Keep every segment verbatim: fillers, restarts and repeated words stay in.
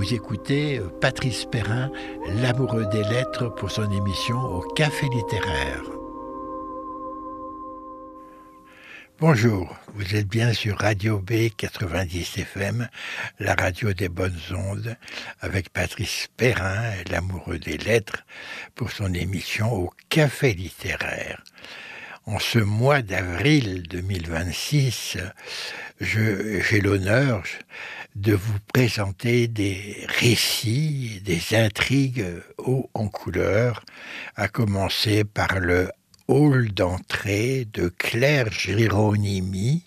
Vous écoutez Patrice Perrin, l'amoureux des lettres, pour son émission au Café littéraire. Bonjour, vous êtes bien sur Radio B quatre-vingt-dix F M, la radio des bonnes ondes, avec Patrice Perrin, l'amoureux des lettres, pour son émission au Café littéraire. En ce mois d'avril deux mille vingt-six, je, j'ai l'honneur de vous présenter des récits, des intrigues haut en couleur, à commencer par le hall d'entrée de Claire Géronimi,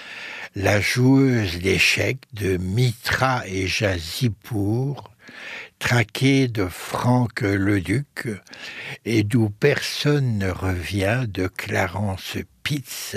la joueuse d'échecs de Mitra et Jazipour, traquée de Franck Leduc, et d'où personne ne revient, de Clarence Pitz,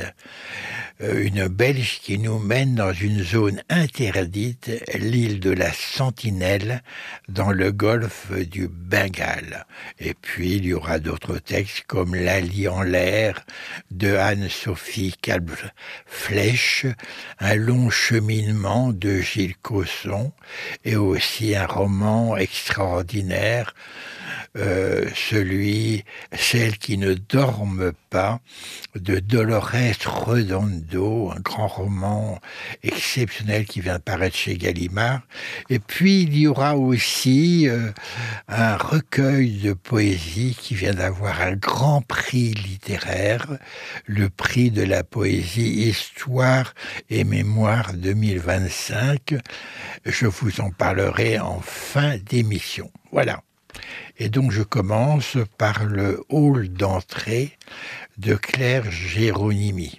une Belge qui nous mène dans une zone interdite, l'île de la Sentinelle, dans le golfe du Bengale. Et puis il y aura d'autres textes comme Lali en l'air de Anne-Sophie Kalbflech, un long cheminement de Gilles Cosson, et aussi un roman extraordinaire, Euh, celui, Celle qui ne dorment pas, de Dolores Redondo, un grand roman exceptionnel qui vient de paraître chez Gallimard. Et puis il y aura aussi euh, un recueil de poésie qui vient d'avoir un grand prix littéraire, le prix de la poésie Histoire et Mémoire deux mille vingt-cinq. Je vous en parlerai en fin d'émission. Voilà. Et donc je commence par le hall d'entrée de Claire Géronimi,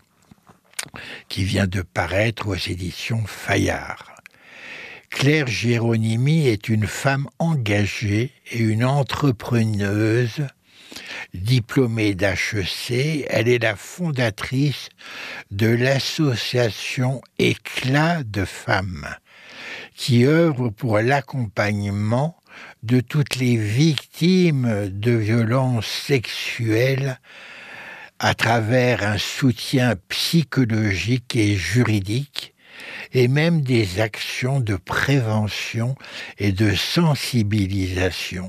qui vient de paraître aux éditions Fayard. Claire Géronimi est une femme engagée et une entrepreneuse. Diplômée d'H E C, elle est la fondatrice de l'association Éclat de femmes, qui œuvre pour l'accompagnement de toutes les victimes de violences sexuelles à travers un soutien psychologique et juridique, et même des actions de prévention et de sensibilisation.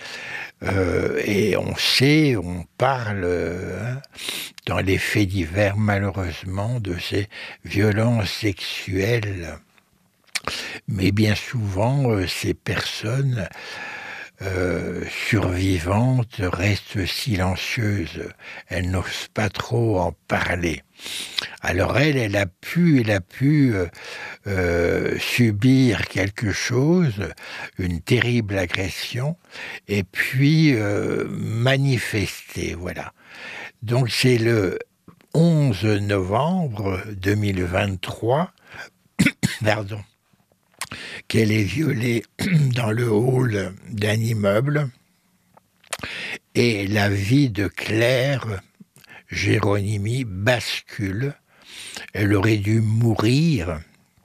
Euh, et on sait, on parle hein, dans les faits divers, malheureusement, de ces violences sexuelles. Mais bien souvent, euh, ces personnes euh, survivantes restent silencieuses. Elles n'osent pas trop en parler. Alors elle, elle a pu, elle a pu euh, euh, subir quelque chose, une terrible agression, et puis euh, manifester, voilà. Donc c'est le onze novembre deux mille vingt-trois, pardon, qu'elle est violée dans le hall d'un immeuble, et la vie de Claire Géronimi bascule. Elle aurait dû mourir,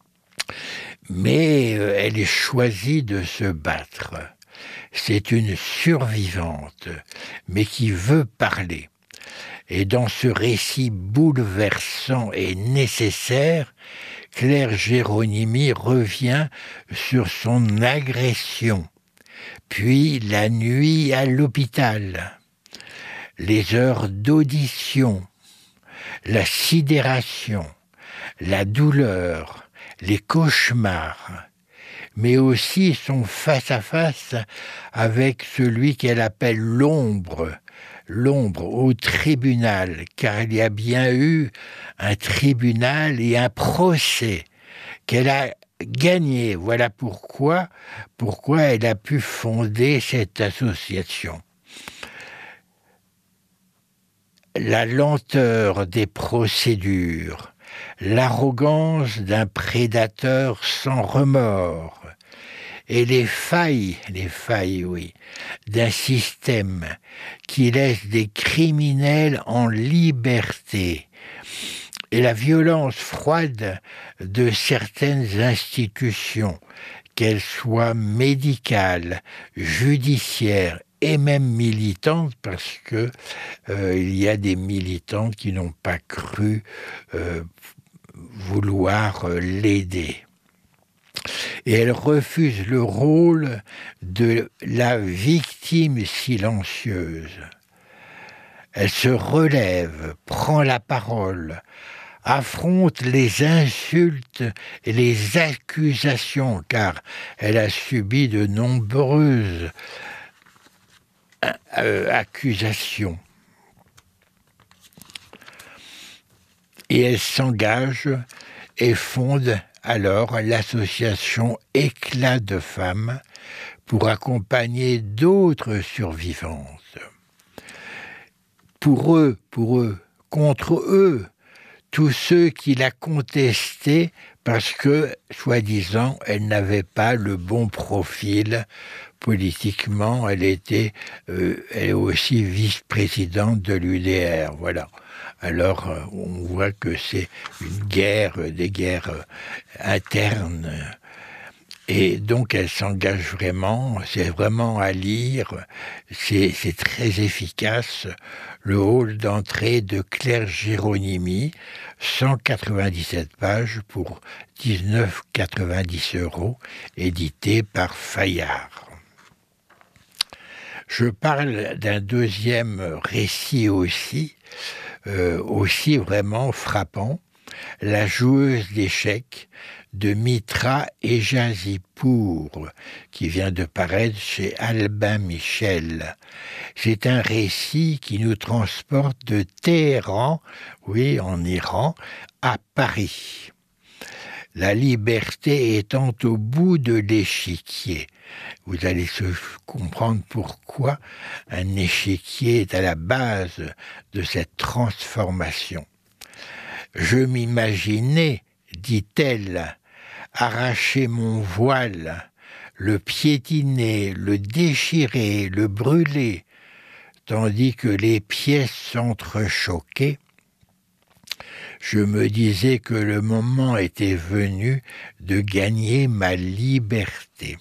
mais elle est choisie de se battre. C'est une survivante, mais qui veut parler. Et dans ce récit bouleversant et nécessaire, Claire Géronimi revient sur son agression, puis la nuit à l'hôpital, les heures d'audition, la sidération, la douleur, les cauchemars, mais aussi son face-à-face avec celui qu'elle appelle l'ombre, l'ombre au tribunal, car il y a bien eu un tribunal et un procès qu'elle a gagné. Voilà pourquoi, pourquoi elle a pu fonder cette association. La lenteur des procédures, l'arrogance d'un prédateur sans remords, et les failles, les failles, oui, d'un système qui laisse des criminels en liberté, et la violence froide de certaines institutions, qu'elles soient médicales, judiciaires et même militantes, parce que euh, il y a des militantes qui n'ont pas cru euh, vouloir euh, l'aider. Et elle refuse le rôle de la victime silencieuse. Elle se relève, prend la parole, affronte les insultes et les accusations, car elle a subi de nombreuses euh, accusations. Et elle s'engage et fonde alors l'association Éclat de femmes pour accompagner d'autres survivantes. Pour eux, pour eux, contre eux, tous ceux qui la contestaient parce que, soi-disant, elle n'avait pas le bon profil politiquement. Elle était euh, elle est aussi vice-présidente de l'U D R, voilà. Alors, euh, on voit que c'est une guerre, des guerres euh, internes. Et donc, elle s'engage vraiment, c'est vraiment à lire, c'est, c'est très efficace. Le hall d'entrée de Claire Géronimi, cent quatre-vingt-dix-sept pages pour dix-neuf euros quatre-vingt-dix euros, édité par Fayard. Je parle d'un deuxième récit aussi, euh, aussi vraiment frappant, La joueuse d'échecs de Mitra Ejazipour, qui vient de paraître chez Albin Michel. C'est un récit qui nous transporte de Téhéran, oui, en Iran, à Paris. La liberté étant au bout de l'échiquier. Vous allez se comprendre pourquoi un échiquier est à la base de cette transformation. Je m'imaginais, dit-elle, arracher mon voile, le piétiner, le déchirer, le brûler, tandis que les pièces s'entrechoquaient. Je me disais que le moment était venu de gagner ma liberté.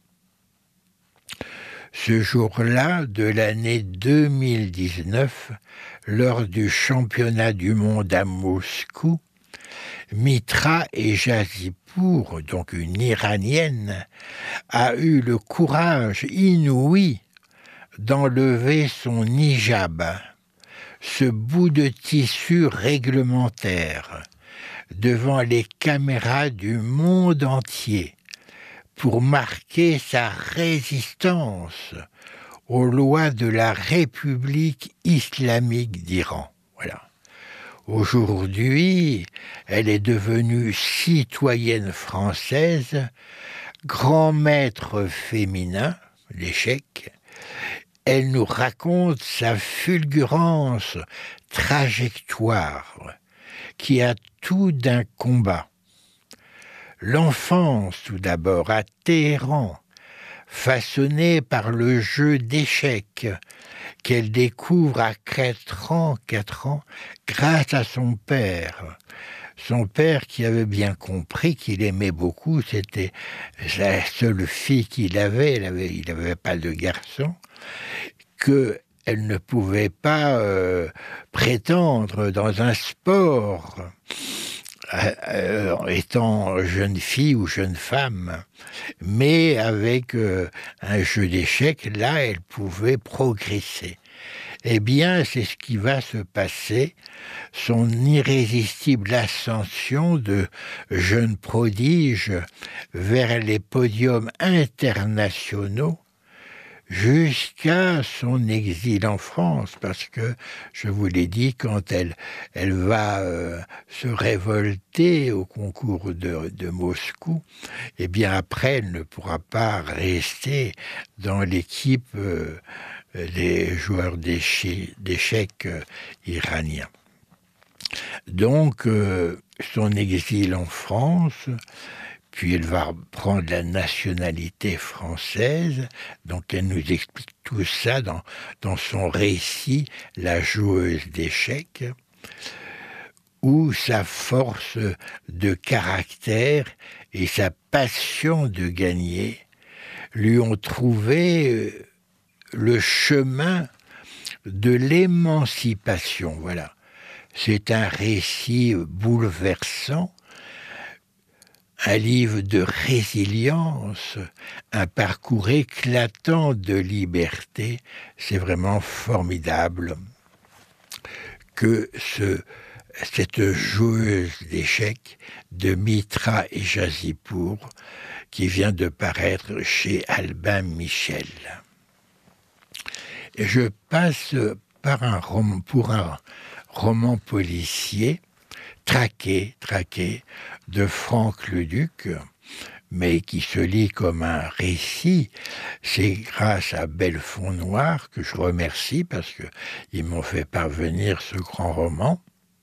Ce jour-là de l'année deux mille dix-neuf, lors du championnat du monde à Moscou, Mitra Ejazipour, donc une Iranienne, a eu le courage inouï d'enlever son hijab, ce bout de tissu réglementaire, devant les caméras du monde entier, pour marquer sa résistance aux lois de la République islamique d'Iran. Voilà. Aujourd'hui, elle est devenue citoyenne française, grand maître féminin, l'échec. Elle nous raconte sa fulgurance trajectoire qui a tout d'un combat. L'enfance, tout d'abord, à Téhéran, façonnée par le jeu d'échecs qu'elle découvre à quatre ans, quatre ans, grâce à son père. Son père qui avait bien compris qu'il aimait beaucoup, c'était la seule fille qu'il avait, il avait, il n'avait pas de garçon, qu'elle ne pouvait pas euh, prétendre dans un sport, Euh, étant jeune fille ou jeune femme, mais avec euh, un jeu d'échecs, là, elle pouvait progresser. Eh bien, c'est ce qui va se passer, son irrésistible ascension de jeune prodige vers les podiums internationaux, jusqu'à son exil en France, parce que, je vous l'ai dit, quand elle, elle va euh, se révolter au concours de, de Moscou, eh bien après, elle ne pourra pas rester dans l'équipe euh, des joueurs d'échecs euh, iraniens. Donc, euh, son exil en France, puis elle va prendre la nationalité française, donc elle nous explique tout ça dans, dans son récit « La joueuse d'échecs », où sa force de caractère et sa passion de gagner lui ont trouvé le chemin de l'émancipation. Voilà. C'est un récit bouleversant, un livre de résilience, un parcours éclatant de liberté. C'est vraiment formidable que ce, cette joueuse d'échecs de Mitra et Jazipour, qui vient de paraître chez Albin Michel. Et je passe par un roman, pour un roman policier, Traqué, Traqué, de Franck Leduc, mais qui se lit comme un récit. C'est grâce à Belfond Noir que je remercie parce qu'ils m'ont fait parvenir ce grand roman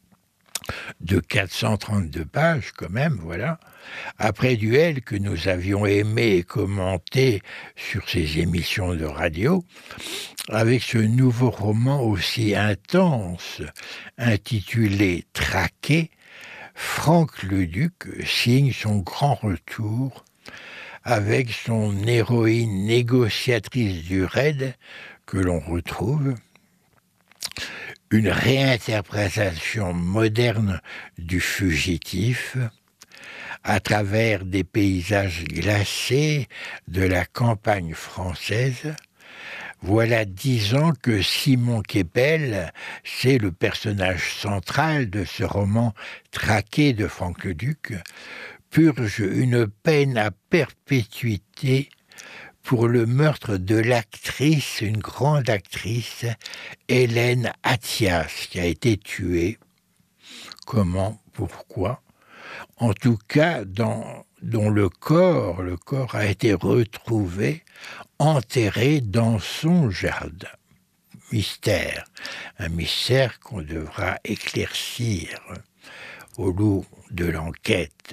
de quatre cent trente-deux pages quand même, voilà. Après Duel, que nous avions aimé et commenté sur ces émissions de radio, avec ce nouveau roman aussi intense, intitulé Traqué, Franck Leduc signe son grand retour avec son héroïne négociatrice du raid, que l'on retrouve, une réinterprétation moderne du fugitif, à travers des paysages glacés de la campagne française. Voilà dix ans que Simon Keppel, c'est le personnage central de ce roman Traqué de Franck Leduc, purge une peine à perpétuité pour le meurtre de l'actrice, une grande actrice, Hélène Athias, qui a été tuée. Comment? Pourquoi? En tout cas, dans, dont le corps, le corps a été retrouvé enterré dans son jardin. Mystère, un mystère qu'on devra éclaircir au long de l'enquête.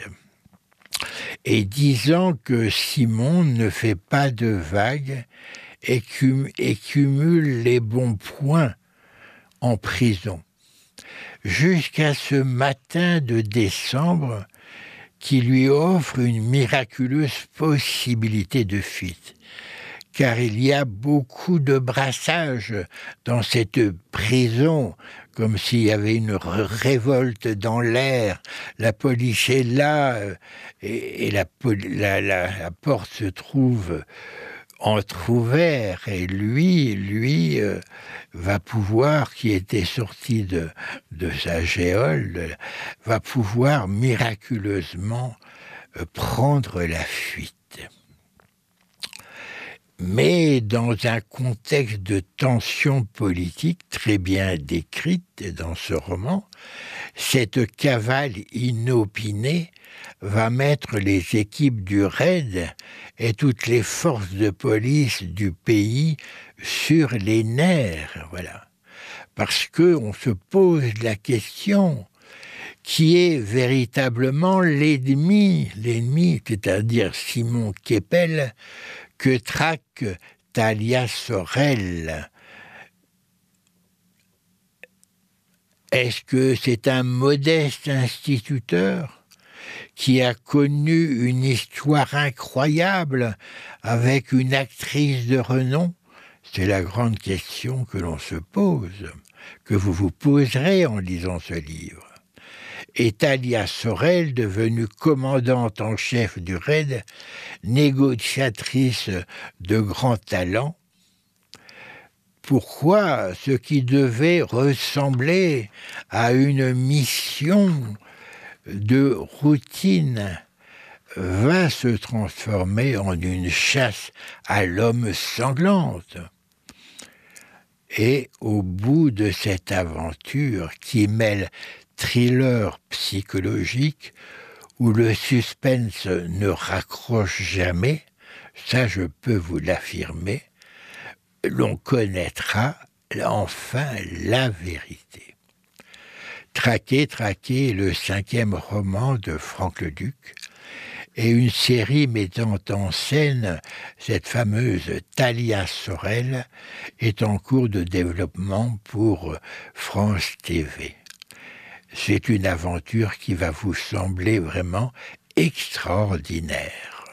Et disant que Simon ne fait pas de vagues et, cum- et cumule les bons points en prison, jusqu'à ce matin de décembre qui lui offre une miraculeuse possibilité de fuite. Car il y a beaucoup de brassage dans cette prison, comme s'il y avait une révolte dans l'air. La police est là, et, et la, la, la, la porte se trouve entrouverte, et lui, lui euh, va pouvoir, qui était sorti de, de sa géole, va pouvoir miraculeusement euh, prendre la fuite. Mais dans un contexte de tension politique très bien décrite dans ce roman, cette cavale inopinée va mettre les équipes du raid et toutes les forces de police du pays sur les nerfs, voilà. Parce qu'on se pose la question, qui est véritablement l'ennemi, l'ennemi, c'est-à-dire Simon Keppel, que traque Talia Sorel. Est-ce que c'est un modeste instituteur qui a connu une histoire incroyable avec une actrice de renom? C'est la grande question que l'on se pose, que vous vous poserez en lisant ce livre. Et Talia Sorel, devenue commandante en chef du raid, négociatrice de grand talent, pourquoi ce qui devait ressembler à une mission de routine va se transformer en une chasse à l'homme sanglante? Et au bout de cette aventure qui mêle thriller psychologique où le suspense ne raccroche jamais, ça je peux vous l'affirmer, l'on connaîtra enfin la vérité. Traqué, Traqué est le cinquième roman de Franck Leduc et une série mettant en scène cette fameuse Talia Sorel est en cours de développement pour France T V. C'est une aventure qui va vous sembler vraiment extraordinaire.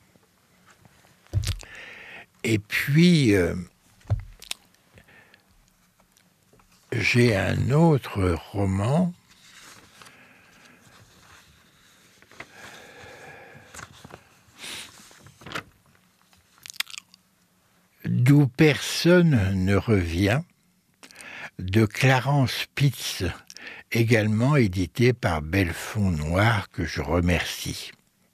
Et puis, euh, j'ai un autre roman personne ne revient, de Clarence Spitz, également édité par Belfond Noir, que je remercie.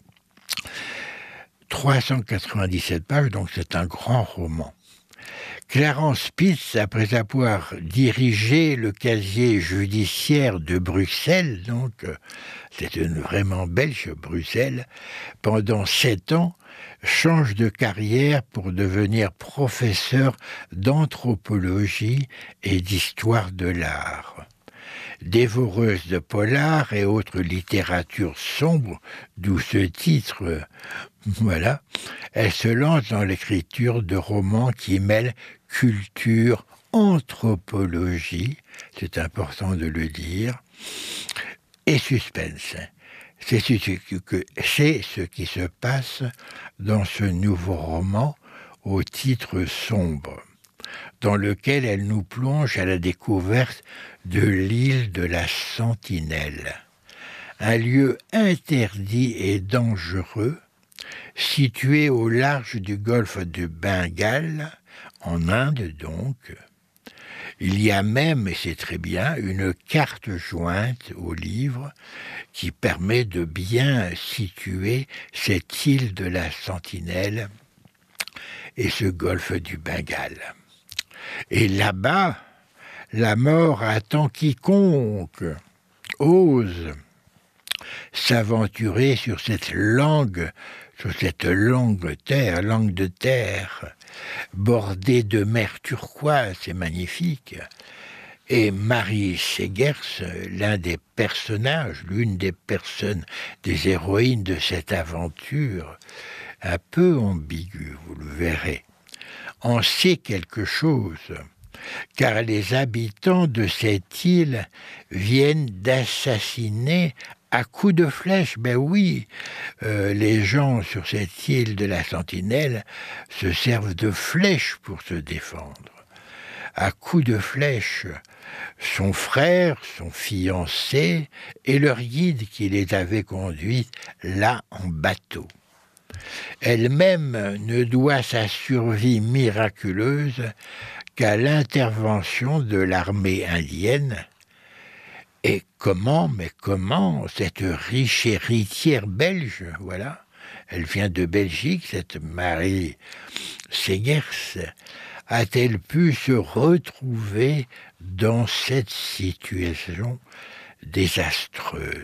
trois cent quatre-vingt-dix-sept pages, donc c'est un grand roman. Clarence Spitz, après avoir dirigé le casier judiciaire de Bruxelles, donc euh, c'est une vraiment belge Bruxelles, pendant sept ans, change de carrière pour devenir professeur d'anthropologie et d'histoire de l'art. Dévoreuse de polar et autres littératures sombres, d'où ce titre, euh, voilà, elle se lance dans l'écriture de romans qui mêlent culture, anthropologie, c'est important de le dire, et suspense. C'est ce, que, c'est ce qui se passe dans ce nouveau roman au titre sombre, dans lequel elle nous plonge à la découverte de l'île de la Sentinelle, un lieu interdit et dangereux, situé au large du golfe de Bengale, en Inde donc. Il y a même, et c'est très bien, une carte jointe au livre qui permet de bien situer cette île de la Sentinelle et ce golfe du Bengale. Et là-bas, la mort attend quiconque ose s'aventurer sur cette langue, sur cette longue terre, langue de terre, bordée de mer turquoise, c'est magnifique. Et Marie Segers, l'un des personnages, l'une des personnes, des héroïnes de cette aventure, un peu ambiguë, vous le verrez, en sait quelque chose, car les habitants de cette île viennent d'assassiner à coups de flèche. Ben oui, euh, les gens sur cette île de la Sentinelle se servent de flèches pour se défendre. À coups de flèche, son frère, son fiancé et leur guide qui les avait conduits là en bateau. Elle-même ne doit sa survie miraculeuse qu'à l'intervention de l'armée indienne. Et comment, mais comment, cette riche héritière belge, voilà, elle vient de Belgique, cette Marie Segers, a-t-elle pu se retrouver dans cette situation désastreuse?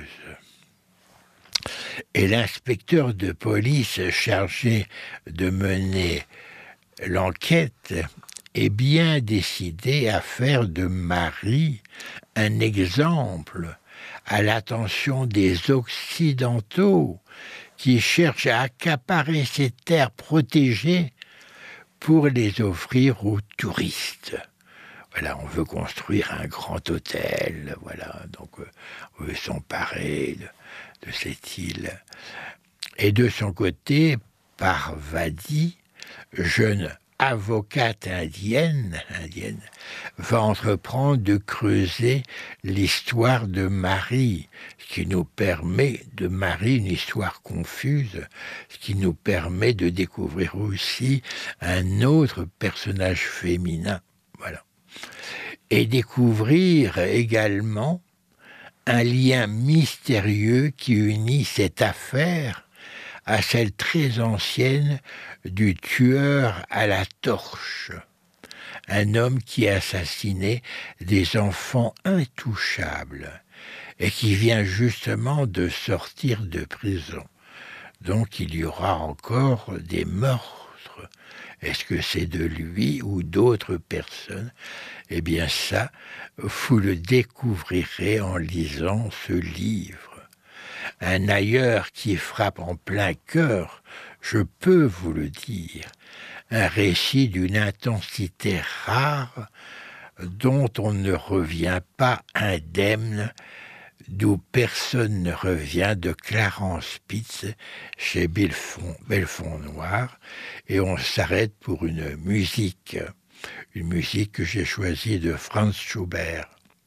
Et l'inspecteur de police chargé de mener l'enquête est bien décidé à faire de Marie un exemple à l'attention des Occidentaux qui cherchent à accaparer ces terres protégées pour les offrir aux touristes. Voilà, on veut construire un grand hôtel, voilà, donc on veut s'emparer de, de cette île. Et de son côté, Parvati, jeune avocate indienne, indienne, va entreprendre de creuser l'histoire de Marie, ce qui nous permet, de Marie, une histoire confuse, ce qui nous permet de découvrir aussi un autre personnage féminin, voilà. Et découvrir également un lien mystérieux qui unit cette affaire à celle très ancienne du tueur à la torche, un homme qui a assassiné des enfants intouchables et qui vient justement de sortir de prison. Donc il y aura encore des meurtres. Est-ce que c'est de lui ou d'autres personnes? Eh bien ça, vous le découvrirez en lisant ce livre. Un ailleurs qui frappe en plein cœur, je peux vous le dire, un récit d'une intensité rare dont on ne revient pas indemne, d'où personne ne revient, de Clarence Spitz chez Belfond, Belfond Noir, et on s'arrête pour une musique, une musique que j'ai choisie de Franz Schubert,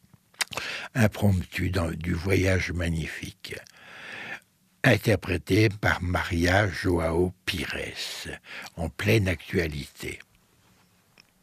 impromptu dans du Voyage magnifique, interprété par Maria Joao Pires, en pleine actualité.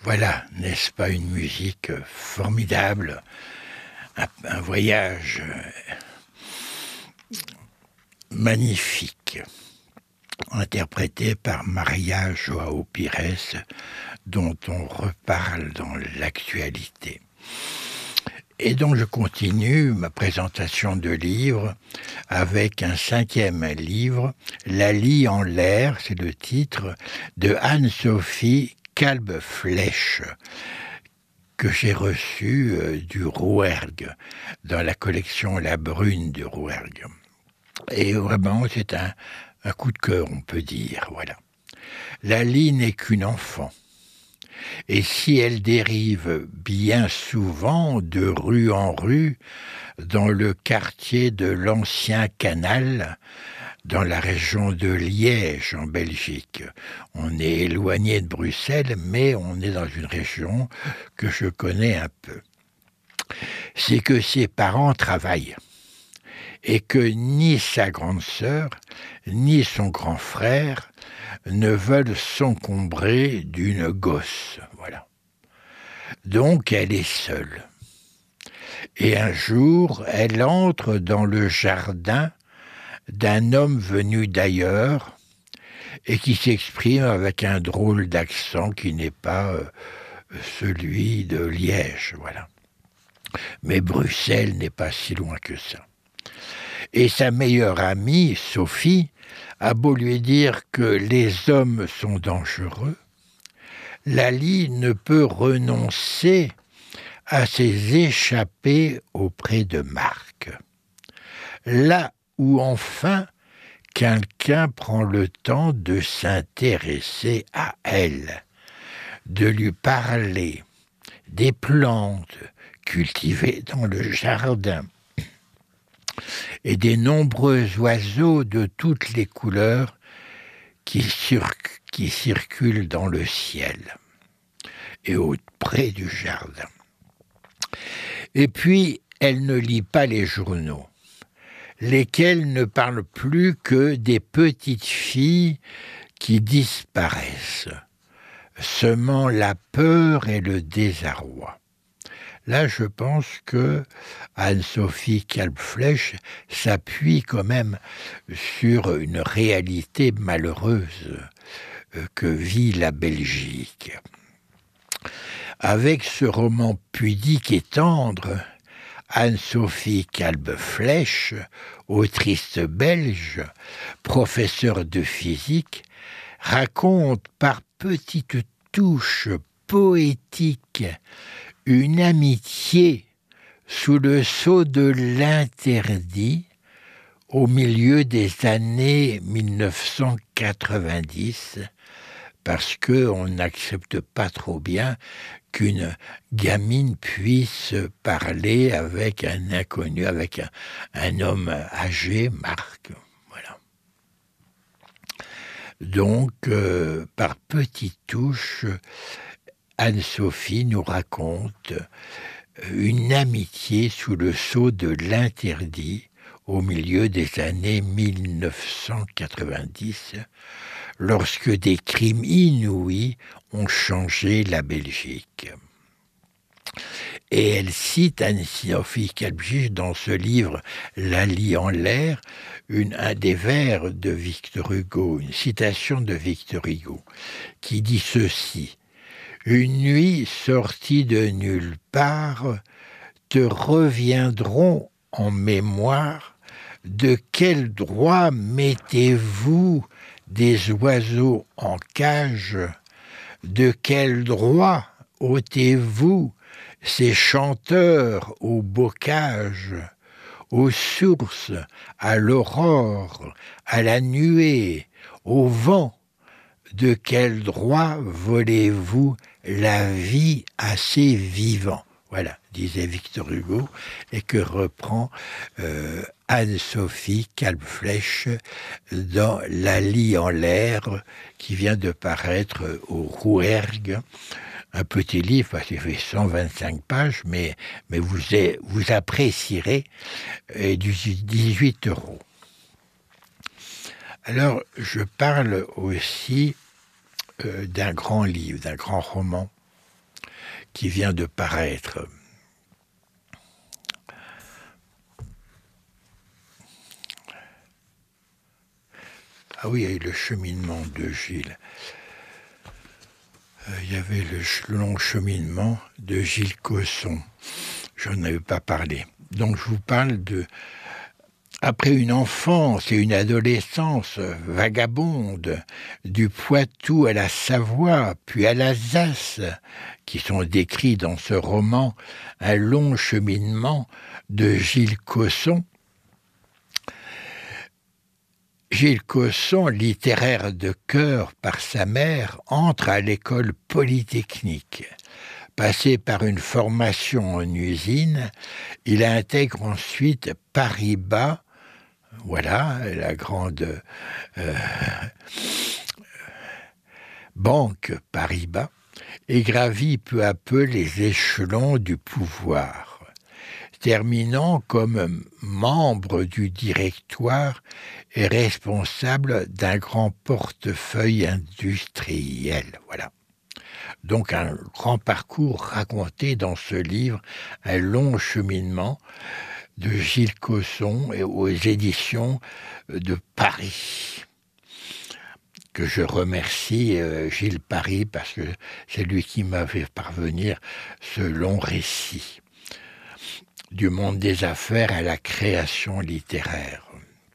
Voilà, n'est-ce pas une musique formidable, un, un voyage magnifique, interprété par Maria João Pires, dont on reparle dans l'actualité. Et donc je continue ma présentation de livres avec un cinquième livre, Laly en l'air, c'est le titre, de Anne-Sophie Kalbfleisch, que j'ai reçu euh, du Rouergue, dans la collection La Brune du Rouergue. Et vraiment, c'est un, un coup de cœur, on peut dire, voilà. Laly n'est qu'une enfant. Et si elle dérive bien souvent de rue en rue, dans le quartier de l'Ancien Canal, dans la région de Liège, en Belgique. On est éloigné de Bruxelles, mais on est dans une région que je connais un peu. C'est que ses parents travaillent et que ni sa grande sœur, ni son grand frère ne veulent s'encombrer d'une gosse. Voilà. Donc elle est seule. Et un jour, elle entre dans le jardin d'un homme venu d'ailleurs et qui s'exprime avec un drôle d'accent qui n'est pas euh, celui de Liège, voilà. Mais Bruxelles n'est pas si loin que ça. Et sa meilleure amie, Sophie, a beau lui dire que les hommes sont dangereux, Laly ne peut renoncer à ses échappées auprès de Marc. Là où enfin quelqu'un prend le temps de s'intéresser à elle, de lui parler des plantes cultivées dans le jardin et des nombreux oiseaux de toutes les couleurs qui, cir- qui circulent dans le ciel et auprès du jardin. Et puis, elle ne lit pas les journaux, lesquels ne parlent plus que des petites filles qui disparaissent, semant la peur et le désarroi. Là, je pense que Anne-Sophie Kalbfleisch s'appuie quand même sur une réalité malheureuse que vit la Belgique. Avec ce roman pudique et tendre, Anne-Sophie Kalbfleisch, autrice belge, professeure de physique, raconte par petites touches poétiques une amitié sous le sceau de l'interdit au milieu des années mille neuf cent quatre-vingt-dix, parce qu'on n'accepte pas trop bien qu'une gamine puisse parler avec un inconnu, avec un, un homme âgé, Marc. Voilà. Donc, euh, par petites touches, Anne-Sophie nous raconte une amitié sous le sceau de l'interdit au milieu des années mille neuf cent quatre-vingt-dix, lorsque des crimes inouïs ont changé la Belgique. Et elle cite Anne-Sophie Kalbfleisch dans ce livre « Laly en l'air », une, un des vers de Victor Hugo, une citation de Victor Hugo, qui dit ceci: « Une nuit sortie de nulle part, te reviendront en mémoire de quel droit mettez-vous des oiseaux en cage, de quel droit ôtez-vous ces chanteurs au bocage, aux sources, à l'aurore, à la nuée, au vent, de quel droit volez-vous la vie à ces vivants ?» Voilà, disait Victor Hugo, et que reprend euh, Anne-Sophie Kalbfleisch dans Laly en l'air, qui vient de paraître au Rouergue. Un petit livre, parce qu'il fait cent vingt-cinq pages, mais, mais vous, vous apprécierez, et du dix-huit euros. Alors, je parle aussi euh, d'un grand livre, d'un grand roman, qui vient de paraître. Ah oui, et le cheminement de Gilles. Euh, il y avait le long cheminement de Gilles Cosson. Je n'en avais pas parlé. Donc je vous parle de... Après une enfance et une adolescence vagabonde, du Poitou à la Savoie, puis à l'Alsace, qui sont décrits dans ce roman, un long cheminement de Gilles Cosson. Gilles Cosson, littéraire de cœur par sa mère, entre à l'école polytechnique. Passé par une formation en usine, il intègre ensuite Paribas, voilà, la grande euh, banque Paribas, et gravit peu à peu les échelons du pouvoir, terminant comme membre du directoire et responsable d'un grand portefeuille industriel. Voilà. Donc un grand parcours raconté dans ce livre, un long cheminement de Gilles Cosson aux éditions de Paris, que je remercie euh, Gilles Paris parce que c'est lui qui m'a fait parvenir ce long récit du monde des affaires à la création littéraire.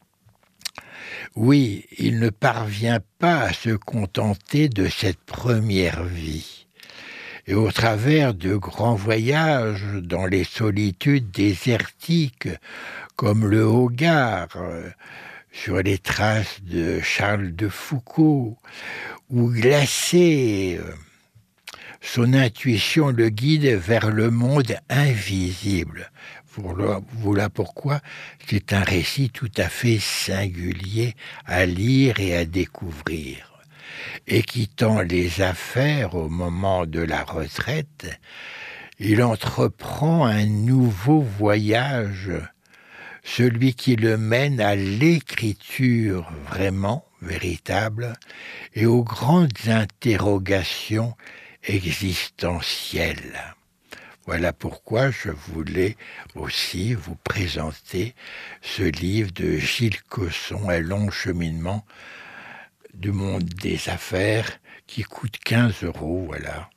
Oui, il ne parvient pas à se contenter de cette première vie. Et au travers de grands voyages dans les solitudes désertiques, comme le Hogar, euh, sur les traces de Charles de Foucault, ou glacé, euh, son intuition le guide vers le monde invisible. Voilà pourquoi c'est un récit tout à fait singulier à lire et à découvrir. Et quittant les affaires au moment de la retraite, il entreprend un nouveau voyage, celui qui le mène à l'écriture vraiment, véritable, et aux grandes interrogations existentielles. Voilà pourquoi je voulais aussi vous présenter ce livre de Gilles Cosson, Un long cheminement du monde des affaires, qui coûte quinze euros, voilà.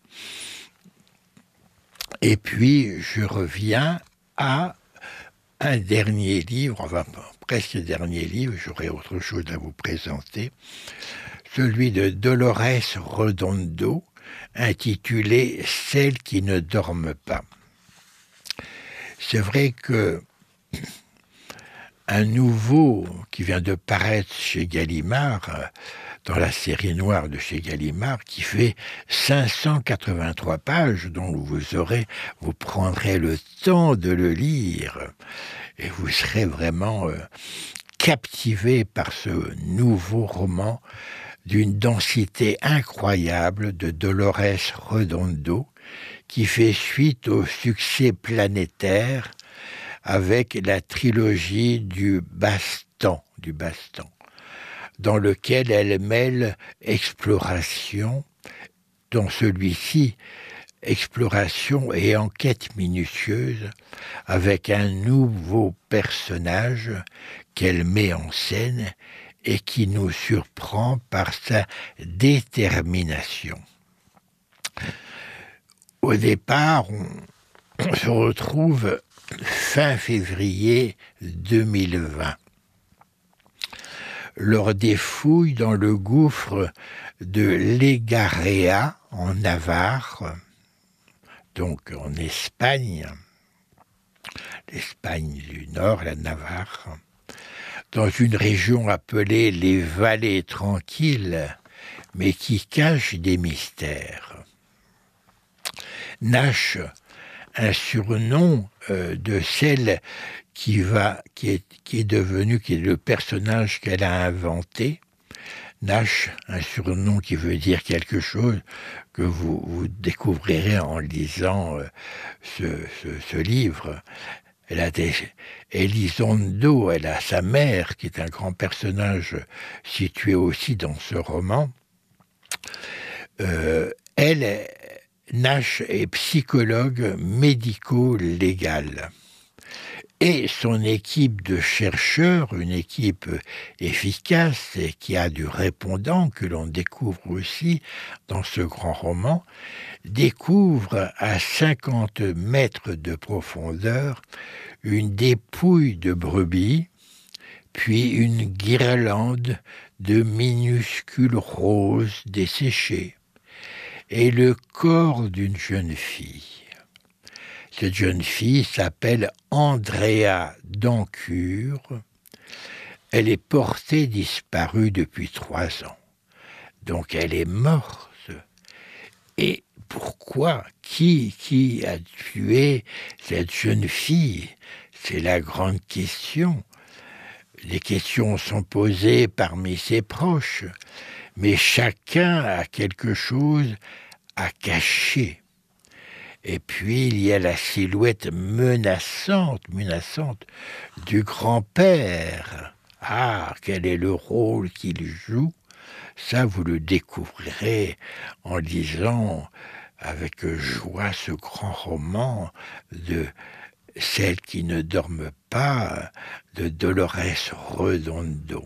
Et puis, je reviens à un dernier livre, enfin, presque dernier livre, j'aurai autre chose à vous présenter, celui de Dolores Redondo, intitulé « Celles qui ne dorment pas ». C'est vrai que un nouveau qui vient de paraître chez Gallimard, dans la série noire de chez Gallimard, qui fait cinq cent quatre-vingt-trois pages, dont vous aurez, vous prendrez le temps de le lire, et vous serez vraiment euh, captivé par ce nouveau roman d'une densité incroyable de Dolores Redondo, qui fait suite au succès planétaire avec la trilogie du Bastan, du Bastan, dans lequel elle mêle exploration, dans celui-ci, exploration et enquête minutieuse, avec un nouveau personnage qu'elle met en scène et qui nous surprend par sa détermination. Au départ, on, on se retrouve fin février deux mille vingt. Lors des fouilles dans le gouffre de Légarrea, en Navarre, donc en Espagne, l'Espagne du Nord, la Navarre, dans une région appelée les Vallées Tranquilles, mais qui cache des mystères. Nash, un surnom euh, de celle qui va, qui est, qui est devenue, qui est le personnage qu'elle a inventé. Nash, un surnom qui veut dire quelque chose que vous, vous découvrirez en lisant euh, ce, ce, ce livre. Elle a des Elizondo, elle a sa mère, qui est un grand personnage situé aussi dans ce roman. Euh, elle, Nash est psychologue médico-légal. Et son équipe de chercheurs, une équipe efficace et qui a du répondant, que l'on découvre aussi dans ce grand roman, découvre à cinquante mètres de profondeur une dépouille de brebis, puis une guirlande de minuscules roses desséchées, et le corps d'une jeune fille. Cette jeune fille s'appelle Andrea Dancure. Elle est portée disparue depuis trois ans. Donc elle est morte. Et pourquoi ? Qui, qui a tué cette jeune fille ? C'est la grande question. Les questions sont posées parmi ses proches, mais chacun a quelque chose à cacher. Et puis, il y a la silhouette menaçante, menaçante du grand-père. Ah, quel est le rôle qu'il joue ? Ça, vous le découvrirez en lisant avec joie ce grand roman de Celles qui ne dorment pas, de Dolores Redondo.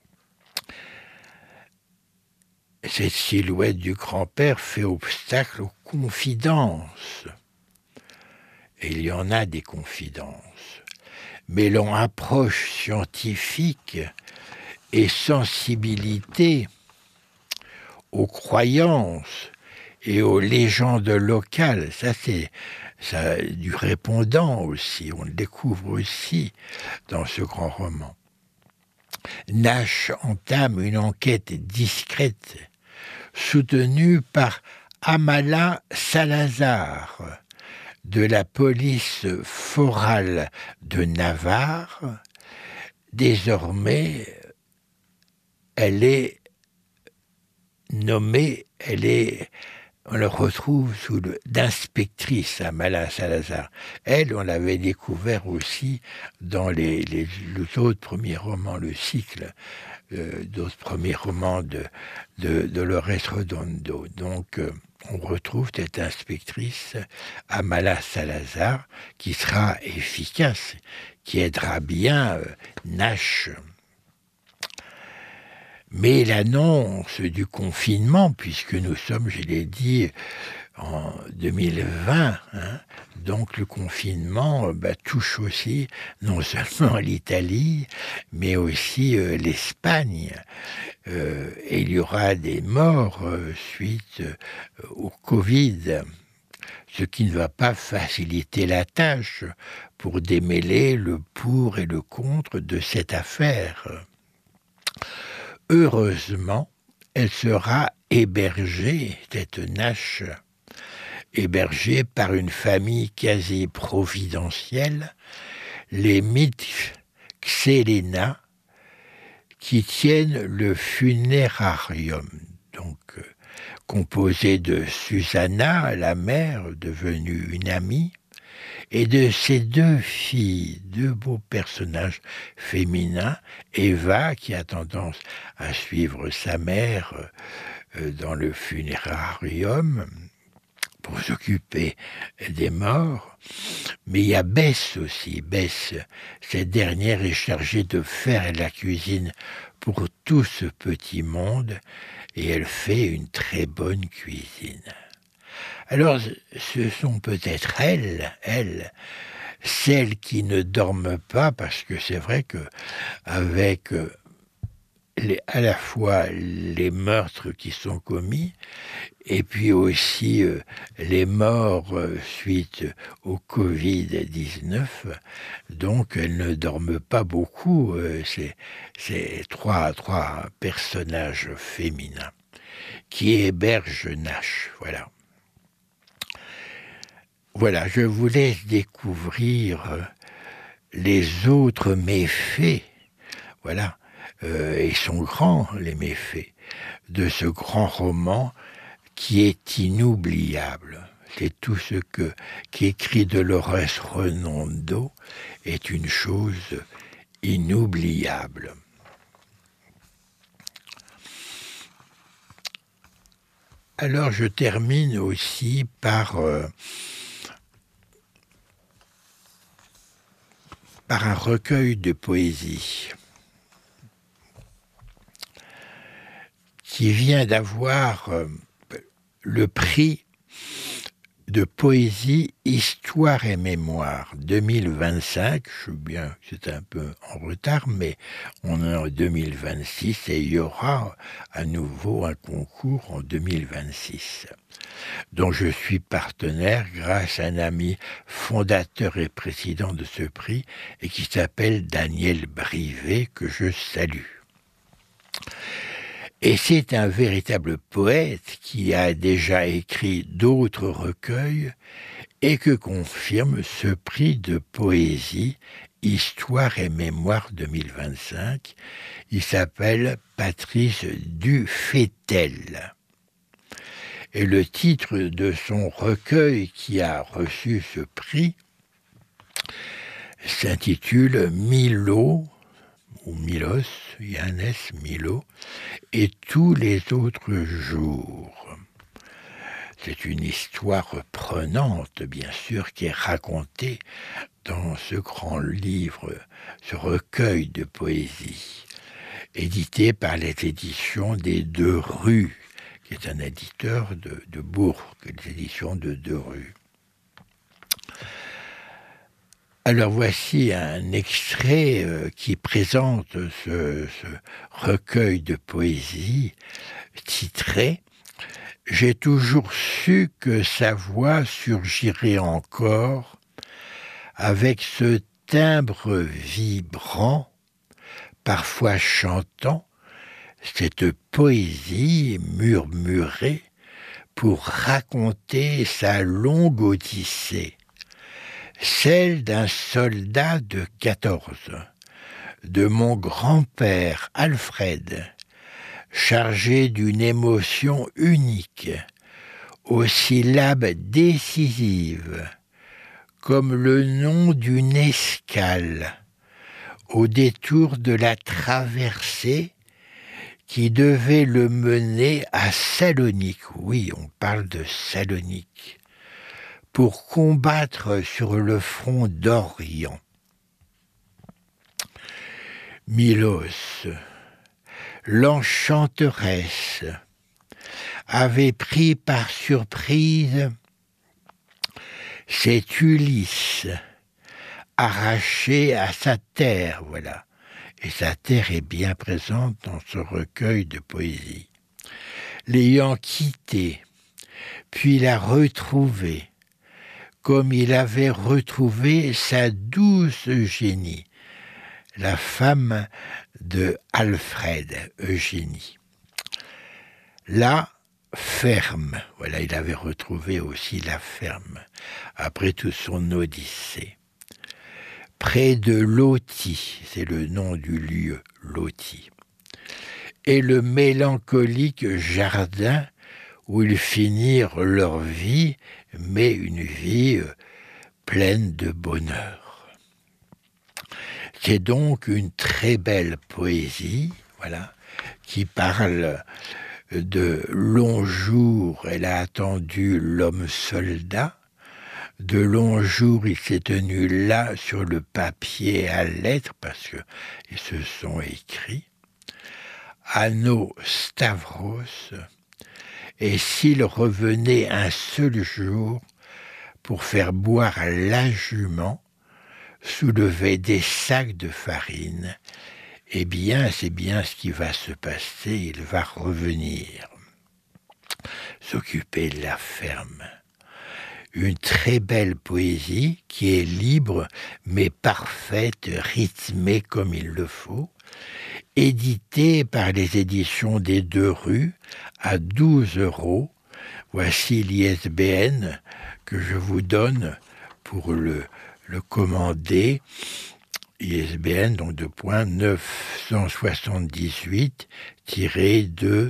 Cette silhouette du grand-père fait obstacle aux confidences. Et il y en a des confidences. Mais l'on approche scientifique et sensibilité aux croyances et aux légendes locales. Ça, c'est ça, du répondant aussi. On le découvre aussi dans ce grand roman. Nash entame une enquête discrète soutenu par Amala Salazar de la police forale de Navarre. Désormais, elle est nommée, elle est, on le retrouve sous le d'inspectrice Amala Salazar. Elle, on l'avait découvert aussi dans les, les, les autres premiers romans, le cycle Euh, d'autres premiers romans de, de, de Dolores Redondo. Donc, euh, on retrouve cette inspectrice, Amala Salazar, qui sera efficace, qui aidera bien euh, Nash. Mais l'annonce du confinement, puisque nous sommes, je l'ai dit, en deux mille vingt, hein, donc le confinement bah, touche aussi non seulement l'Italie, mais aussi euh, l'Espagne. Euh, et il y aura des morts euh, suite euh, au Covid, ce qui ne va pas faciliter la tâche pour démêler le pour et le contre de cette affaire. Heureusement, elle sera hébergée, cette Nash, hébergée par une famille quasi providentielle, les Mitxelena, qui tiennent le funérarium, donc euh, composé de Susanna, la mère, devenue une amie, et de ses deux filles, deux beaux personnages féminins, Eva, qui a tendance à suivre sa mère euh, dans le funérarium, pour s'occuper des morts, mais il y a Bess aussi. Bess, cette dernière est chargée de faire la cuisine pour tout ce petit monde, et elle fait une très bonne cuisine. Alors, ce sont peut-être elles, elles, celles qui ne dorment pas, parce que c'est vrai que avec les, à la fois les meurtres qui sont commis, et puis aussi euh, les morts euh, suite au covid dix-neuf, donc elles ne dorment pas beaucoup, euh, ces, ces trois, trois personnages féminins qui hébergent Nash, voilà. Voilà, je vous laisse découvrir euh, les autres méfaits, voilà, euh, et sont grands les méfaits de ce grand roman qui est inoubliable. C'est tout ce que qu'écrit Dolores Redondo est une chose inoubliable. Alors je termine aussi par, euh, par un recueil de poésie qui vient d'avoir euh, le prix de poésie Histoire et Mémoire deux mille vingt-cinq. Je sais bien que c'est un peu en retard, mais on est en deux mille vingt-six et il y aura à nouveau un concours en deux mille vingt-six, dont je suis partenaire grâce à un ami fondateur et président de ce prix et qui s'appelle Daniel Brivet, que je salue. Et c'est un véritable poète qui a déjà écrit d'autres recueils et que confirme ce prix de poésie Histoire et Mémoire deux mille vingt-cinq. Il s'appelle Patrice Dufetel. Et le titre de son recueil qui a reçu ce prix s'intitule Milo, ou Milos, il y a un S, Milo, et tous les autres jours. C'est une histoire prenante, bien sûr, qui est racontée dans ce grand livre, ce recueil de poésie, édité par les éditions des Deux Rues, qui est un éditeur de, de Bourg, les éditions de Deux Rues. Alors voici un extrait euh, qui présente ce, ce recueil de poésie titré « J'ai toujours su que sa voix surgirait encore avec ce timbre vibrant, parfois chantant, cette poésie murmurée pour raconter sa longue odyssée. Celle d'un soldat de quatorze, de mon grand-père Alfred, chargé d'une émotion unique, aux syllabes décisives, comme le nom d'une escale, au détour de la traversée qui devait le mener à Salonique. Oui, on parle de Salonique, pour combattre sur le front d'Orient. Milos, l'enchanteresse, avait pris par surprise cet Ulysse, arraché à sa terre, voilà. Et sa terre est bien présente dans ce recueil de poésie. L'ayant quitté, puis la retrouvé, comme il avait retrouvé sa douce Eugénie, la femme de Alfred, Eugénie. La ferme, voilà, il avait retrouvé aussi la ferme, après toute son odyssée. Près de Loti, c'est le nom du lieu, Loti, et le mélancolique jardin où ils finirent leur vie, mais une vie pleine de bonheur. C'est donc une très belle poésie, voilà, qui parle de longs jours, elle a attendu l'homme soldat. De longs jours, il s'est tenu là sur le papier à lettres, parce qu'ils se sont écrits. Anno Stavros, et s'il revenait un seul jour pour faire boire la jument, soulever des sacs de farine, eh bien, c'est bien ce qui va se passer, il va revenir, s'occuper de la ferme. Une très belle poésie qui est libre, mais parfaite, rythmée comme il le faut, éditée par les éditions des Deux Rues à douze euros. Voici l'I S B N que je vous donne pour le, le commander. I S B N, donc de point neuf cent soixante-dix-huit deux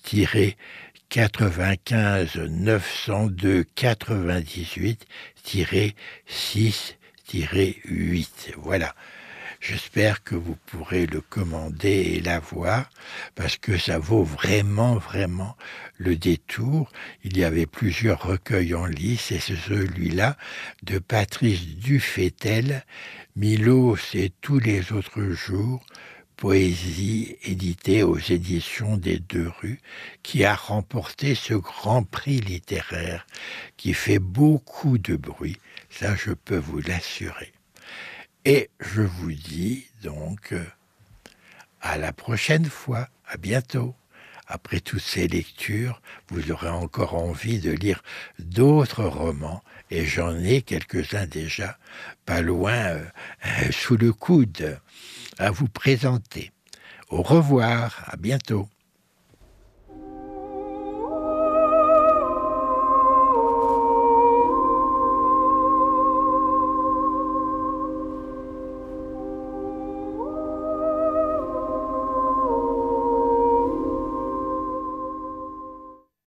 quatre-vingt-quinze neuf cent deux quatre-vingt-dix-huit six huit. Voilà. J'espère que vous pourrez le commander et l'avoir, parce que ça vaut vraiment, vraiment le détour. Il y avait plusieurs recueils en lice, et c'est celui-là de Patrice Dufetel, Milos et tous les autres jours, poésie éditée aux éditions des Deux Rues, qui a remporté ce grand prix littéraire qui fait beaucoup de bruit, ça je peux vous l'assurer. Et je vous dis donc euh, à la prochaine fois, à bientôt. Après toutes ces lectures, vous aurez encore envie de lire d'autres romans, et j'en ai quelques-uns déjà, pas loin, euh, sous le coude, à vous présenter. Au revoir, à bientôt.